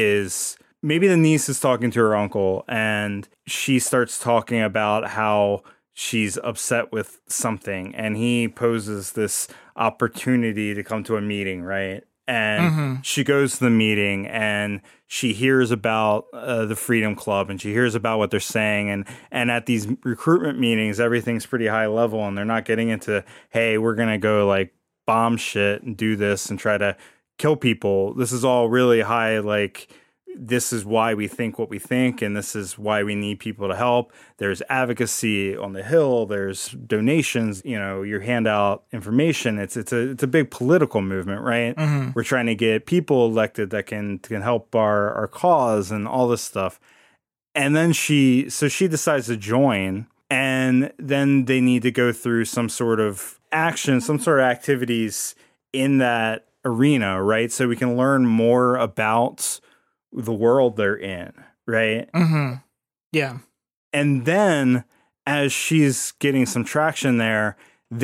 is maybe the niece is talking to her uncle and she starts talking about how she's upset with something, and he poses this opportunity to come to a meeting, right? And mm-hmm. she goes to the meeting and she hears about uh, the Freedom Club, and she hears about what they're saying. And, and at these recruitment meetings, everything's pretty high level, and they're not getting into, hey, we're going to go like bomb shit and do this and try to kill people. This is all really high, like, this is why we think what we think, and this is why we need people to help. There's advocacy on the Hill. There's donations. You know, you hand out information. It's it's a it's a big political movement, right? Mm-hmm. We're trying to get people elected that can can help our our cause and all this stuff. And then she, so she decides to join, and then they need to go through some sort of action, some sort of activities in that arena, right? So we can learn more about the world they're in, right? Mm-hmm. Yeah. And then as she's getting some traction there,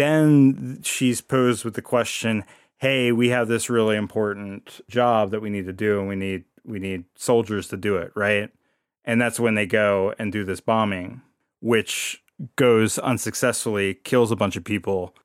then she's posed with the question, hey, we have this really important job that we need to do, and we need we need soldiers to do it, right? And that's when they go and do this bombing, which goes unsuccessfully, kills a bunch of people.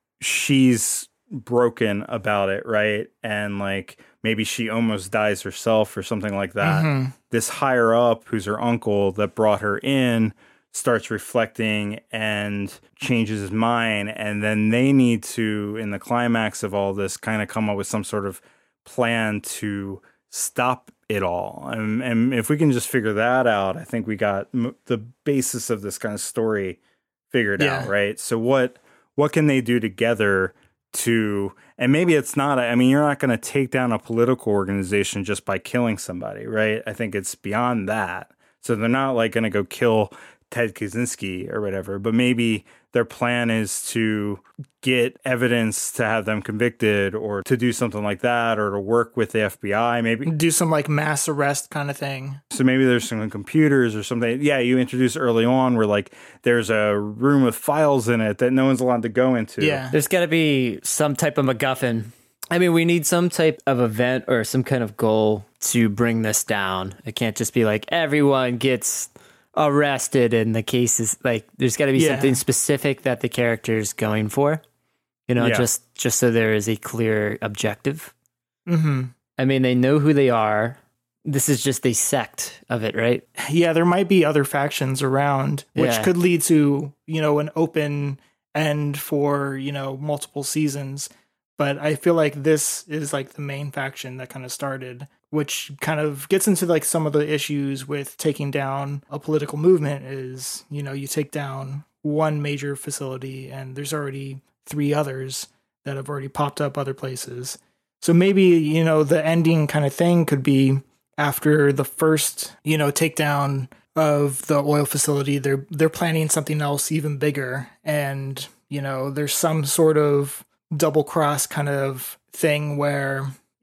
She's broken about it, right? And like maybe she almost dies herself or something like that. Mm-hmm. This higher up, who's her uncle that brought her in, starts reflecting and changes his mind. And then they need to, in the climax of all this, kind of come up with some sort of plan to stop it all. And, and if we can just figure that out, I think we got m- the basis of this kind of story figured yeah. out, right? So what what can they do together to, and maybe it's not, I mean, you're not going to take down a political organization just by killing somebody, right? I think it's beyond that. So they're not like going to go kill Ted Kaczynski or whatever, but maybe their plan is to get evidence to have them convicted, or to do something like that, or to work with the F B I, maybe do some like mass arrest kind of thing. So maybe there's some computers or something. Yeah, you introduced early on where like there's a room with files in it that no one's allowed to go into. Yeah, there's got to be some type of MacGuffin. I mean, we need some type of event or some kind of goal to bring this down. It can't just be like everyone gets arrested and the case is like, there's got to be yeah. something specific that the character's going for, you know, yeah. just just so there is a clear objective. Mm-hmm. I mean, they know who they are. This is just a sect of it, right? Yeah, there might be other factions around, which yeah. could lead to, you know, an open end for, you know, multiple seasons. But I feel like this is like the main faction that kind of started, which kind of gets into like some of the issues with taking down a political movement is, you know, you take down one major facility and there's already three others that have already popped up other places. So maybe, you know, the ending kind of thing could be after the first, you know, takedown of the oil facility, they're they're planning something else even bigger. And, you know, there's some sort of double cross kind of thing where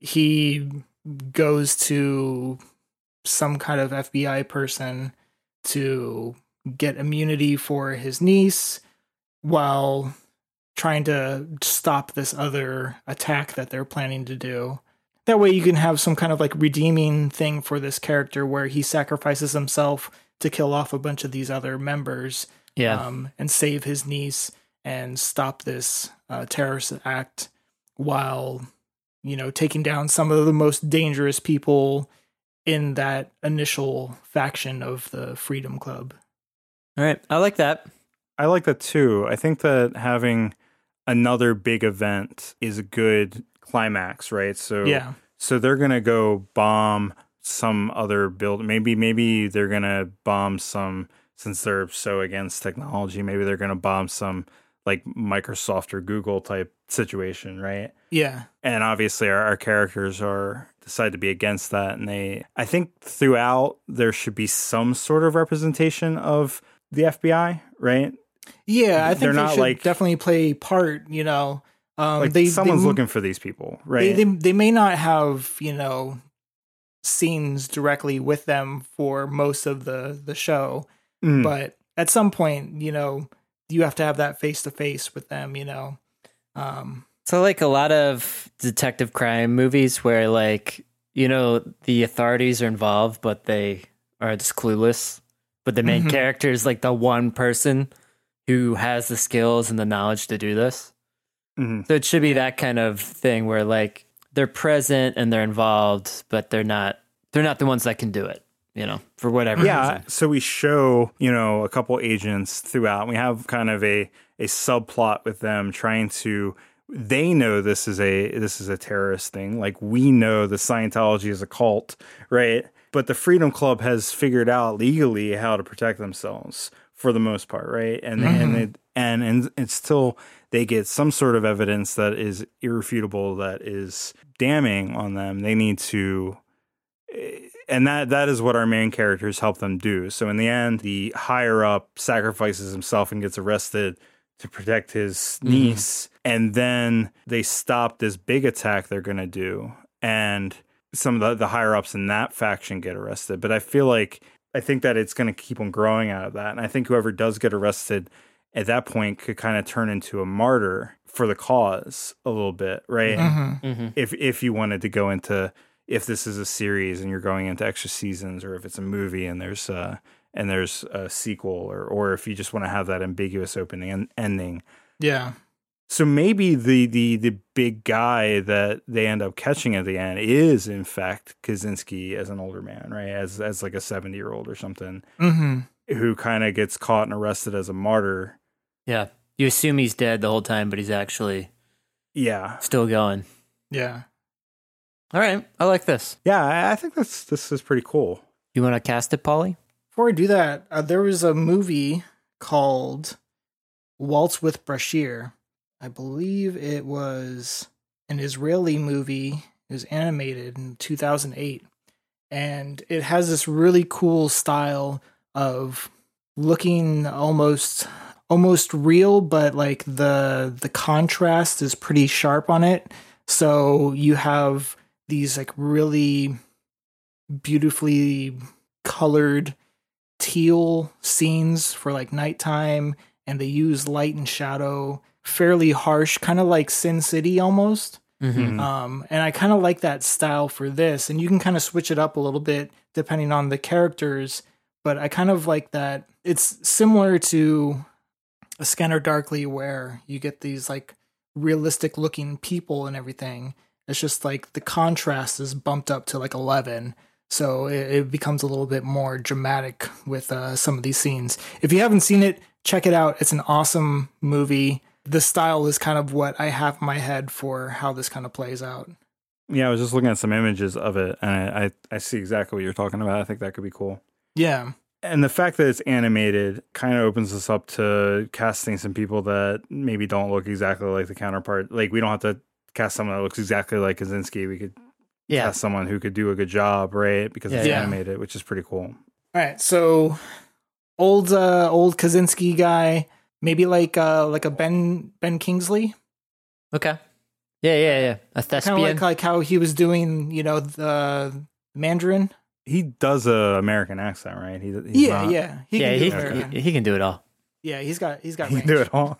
he goes to some kind of F B I person to get immunity for his niece while trying to stop this other attack that they're planning to do. That way you can have some kind of like redeeming thing for this character where he sacrifices himself to kill off a bunch of these other members yeah. um, and save his niece and stop this uh, terrorist act while, you know, taking down some of the most dangerous people in that initial faction of the Freedom Club. All right. I like that. I like that too. I think that having another big event is a good climax, right? So, yeah. so they're going to go bomb some other building. Maybe, maybe they're going to bomb some, since they're so against technology, maybe they're going to bomb some like Microsoft or Google type situation, right? Yeah. And obviously our, our characters are decide to be against that. And they, I think throughout there should be some sort of representation of the F B I, right? Yeah, I think They're they not should like, definitely play part, you know. Um, like they, someone's they, looking for these people, right? They, they, they may not have, you know, scenes directly with them for most of the, the show, Mm. But at some point, you know, you have to have that face to face with them, you know. Um, So like a lot of detective crime movies where like, you know, the authorities are involved, but they are just clueless. But the main Mhm. character is like the one person who has the skills and the knowledge to do this. Mhm. So it should be that kind of thing where like they're present and they're involved, but they're not they're not the ones that can do it, you know, for whatever Yeah, reason. so we show, you know, a couple agents throughout. We have kind of a a subplot with them trying to they know this is a this is a terrorist thing. Like we know the Scientology is a cult, right? But the Freedom Club has figured out legally how to protect themselves for the most part, right? And Mhm. and it, and and it's still they get some sort of evidence that is irrefutable, that is damning on them. They need to, and that that is what our main characters help them do. So in the end, the higher up sacrifices himself and gets arrested to protect his niece, mm-hmm. and then they stop this big attack they're going to do, and some of the, the higher ups in that faction get arrested. But I feel like I think that it's going to keep on growing out of that, and I think whoever does get arrested at that point could kind of turn into a martyr for the cause a little bit, right? Mm-hmm. Mm-hmm. If if you wanted to go into, if this is a series and you're going into extra seasons, or if it's a movie and there's uh and there's a sequel, or or if you just want to have that ambiguous opening and ending. Yeah. So maybe the the the big guy that they end up catching at the end is in fact Kaczynski as an older man, right? As as like a seventy year old or something, Mm-hmm. who kind of gets caught and arrested as a martyr. Yeah. You assume he's dead the whole time, but he's actually Yeah. still going. Yeah. All right. I like this. Yeah, I, I think that's this is pretty cool. You want to cast it, Paulie? Before I do that, uh, there was a movie called Waltz with Bashir. I believe it was an Israeli movie. It was animated in two thousand eight. And it has this really cool style of looking almost almost real, but like the the contrast is pretty sharp on it. So you have these like really beautifully colored teal scenes for like nighttime, and they use light and shadow fairly harsh, kind of like Sin City almost. Mm-hmm. Um, and I kind of like that style for this, and you can kind of switch it up a little bit depending on the characters, but I kind of like that. It's similar to A Scanner Darkly, where you get these like realistic looking people and everything. It's just like the contrast is bumped up to like eleven. So it, it becomes a little bit more dramatic with uh, some of these scenes. If you haven't seen it, check it out. It's an awesome movie. The style is kind of what I have in my head for how this kind of plays out. Yeah, I was just looking at some images of it, and I, I, I see exactly what you're talking about. I think that could be cool. Yeah. And the fact that it's animated kind of opens us up to casting some people that maybe don't look exactly like the counterpart. Like, we don't have to cast someone that looks exactly like Kaczynski. We could Yeah. cast someone who could do a good job, right? Because Yeah, it's yeah. animated, which is pretty cool. All right. So old, uh, old Kaczynski guy, maybe like, uh, like a Ben, Ben Kingsley. Okay. Yeah, yeah, yeah. A Kind of thespian. like, like how he was doing, you know, the Mandarin. He does a American accent, right? He, he's Yeah. not, Yeah. He yeah, can he, do American. he he can do it all. Yeah. He's got, he's got He range. can do it all.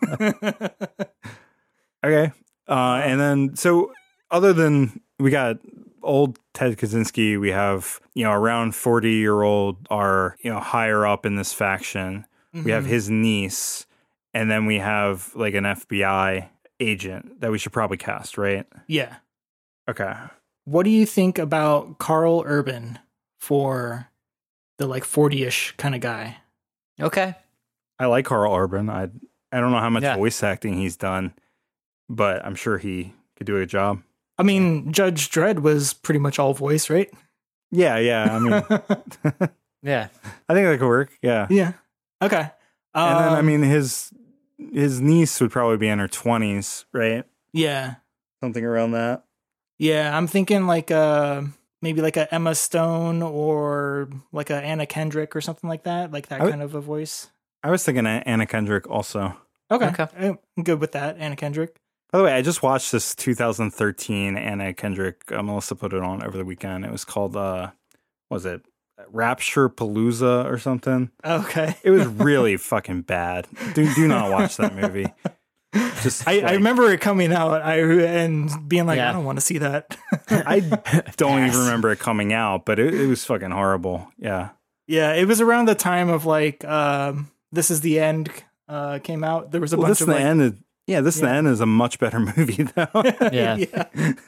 Okay. Uh, and then, so other than we got old Ted Kaczynski, we have, you know, around forty year old are, you know, higher up in this faction. We have Mhm. his niece, and then we have like an F B I agent that we should probably cast, right? Yeah. Okay. What do you think about Carl Urban for the like forty-ish kind of guy? Okay. I like Carl Urban. I I don't know how much Yeah. voice acting he's done, but I'm sure he could do a good job. I mean, Judge Dredd was pretty much all voice, right? Yeah, yeah. I mean, Yeah. I think that could work. Yeah. Yeah. Okay. Um, And then I mean his his niece would probably be in her twenties, right? yeah, Something around that. yeah. I'm thinking like uh maybe like a Emma Stone or like a Anna Kendrick or something like that, like that I would- kind of a voice. I was thinking A- Anna Kendrick also. Okay, Okay. I'm good with that, Anna Kendrick. By the way, I just watched this two thousand thirteen Anna Kendrick. Uh, Melissa put it on over the weekend. It was called, uh, what was it? Rapture Palooza or something. Okay. It was really fucking bad. Do do not watch that movie. Just I, like, I remember it coming out I and being like, Yeah. I don't want to see that. I don't even remember it coming out, but it, it was fucking horrible. Yeah. Yeah, it was around the time of like um, This Is the End uh, came out. There was a Well, bunch this of the like, end. Is, yeah, this Yeah. the end is a much better movie though. Yeah. yeah.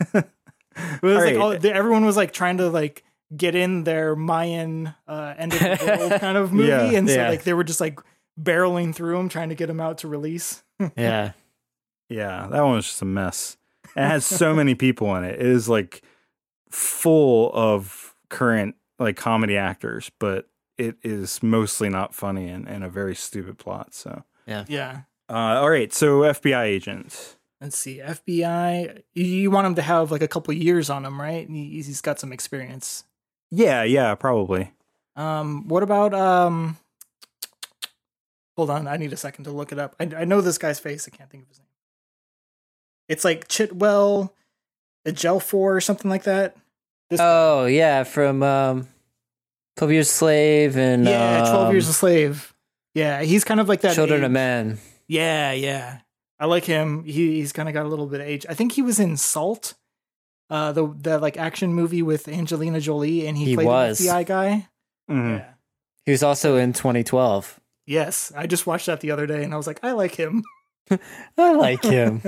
It was All like right. all, the, everyone was like trying to like get in their Mayan uh, end of the world kind of movie, Yeah. and so Yeah. like they were just like barreling through them, trying to get them out to release. Yeah. Yeah, that one was just a mess. It has so many people in it. It is like full of current like comedy actors, but it is mostly not funny and, and a very stupid plot. So, Yeah. uh, all right. So F B I agent. Let's see, F B I. You, you want him to have like a couple years on him, right? He, he's got some experience. Yeah, yeah, probably. Um, what about um? Hold on, I need a second to look it up. I, I know this guy's face. I can't think of his name. It's like Chitwell Ejiofor or something like that. This Oh yeah, from um, Twelve Years a Slave and yeah, Twelve um, Years a Slave. Yeah, he's kind of like that. Children age. of Men. Yeah, yeah. I like him. He, he's kind of got a little bit of age. I think he was in Salt, uh, the the like action movie with Angelina Jolie, and he, He played was. an F B I guy. Mhm. Yeah. He was also in twenty twelve. Yes, I just watched that the other day, and I was like, I like him. I like him.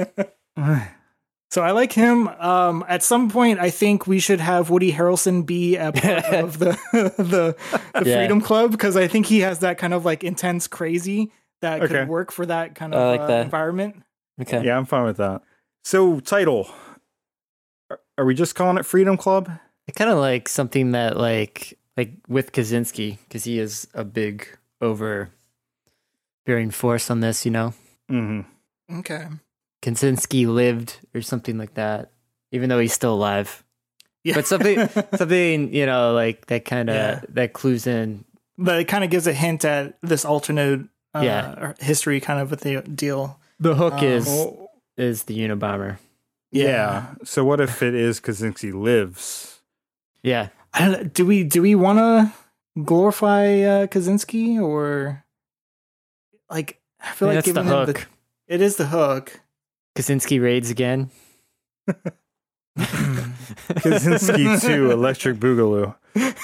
So I like him. Um, at some point, I think we should have Woody Harrelson be a part of the the, the Yeah. Freedom Club, because I think he has that kind of like intense crazy that Okay. could work for that kind of I like uh, that. environment. Okay. Yeah, I'm fine with that. So title. Are, are we just calling it Freedom Club? I kind of like something that like like with Kaczynski, because he is a big overbearing force on this, you know. Mm-hmm. Okay. Kaczynski lived or something like that, even though he's still alive. Yeah. But something something, you know, like that kind of Yeah. that clues in. But it kind of gives a hint at this alternate uh, Yeah. history kind of with the deal. The hook Um, is Well, is the Unabomber. yeah. So what if it is Kaczynski lives? Yeah. I don't know, do we do we want to glorify uh, Kaczynski, or like I feel I mean, like that's the giving him hook. it is the hook. Kaczynski raids again. Kaczynski two, Electric Boogaloo.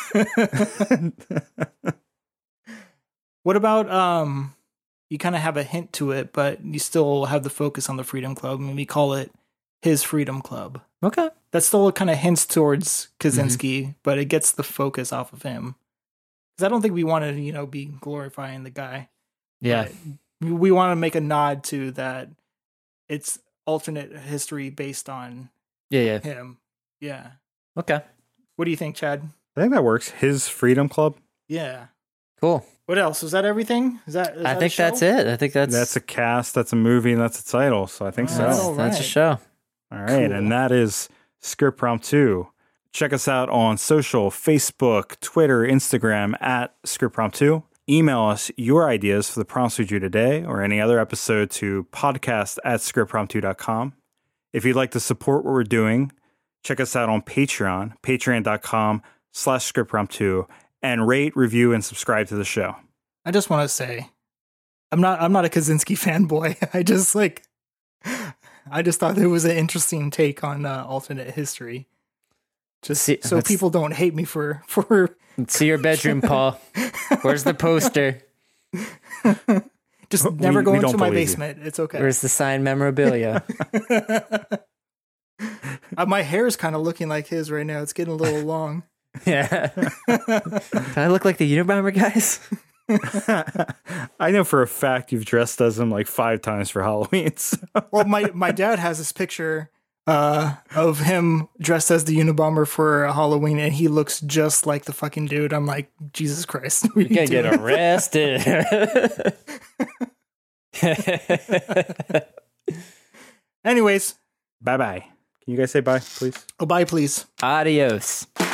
What about um? You kind of have a hint to it, but you still have the focus on the Freedom Club, and we call it his Freedom Club. Okay. That still kind of hints towards Kaczynski, Mm-hmm. but it gets the focus off of him. Because I don't think we want to, you know, be glorifying the guy. Yeah. But we want to make a nod to that. It's alternate history based on Yeah, yeah. him. Yeah. Okay. What do you think, Chad? I think that works. His Freedom Club. Yeah. Cool. What else? Was that everything? Is that? Is I that a think show? that's it. I think that's That's a cast, that's a movie, and that's a title. So I think so. that's, All that's a right. show. All right. Cool. And that is Script Prompt two. Check us out on social, Facebook, Twitter, Instagram at Script Prompt two. Email us your ideas for the prompts we do today or any other episode to podcast at script prompt two dot com. If you'd like to support what we're doing, check us out on Patreon, patreon.com slash script prompt two, and rate, review, and subscribe to the show. I just want to say, I'm not. I'm not a Kaczynski fanboy. I just like. I just thought it was an interesting take on uh, alternate history. Just See- so let's- people don't hate me for for Let's see your bedroom, Paul. Where's the poster? just We- never go we into don't my believe you. basement. It's okay. Where's the signed memorabilia? Uh, my hair's kind of looking like his right now. It's getting a little long. Yeah. Do I look like the Unabomber guys? I know for a fact you've dressed as him like five times for Halloween. So. Well, my my dad has this picture uh, of him dressed as the Unabomber for Halloween, and he looks just like the fucking dude. I'm like, Jesus Christ, what are You're gonna doing? get arrested. Anyways, Bye bye. Can you guys say bye, please? oh, bye, please. Adios.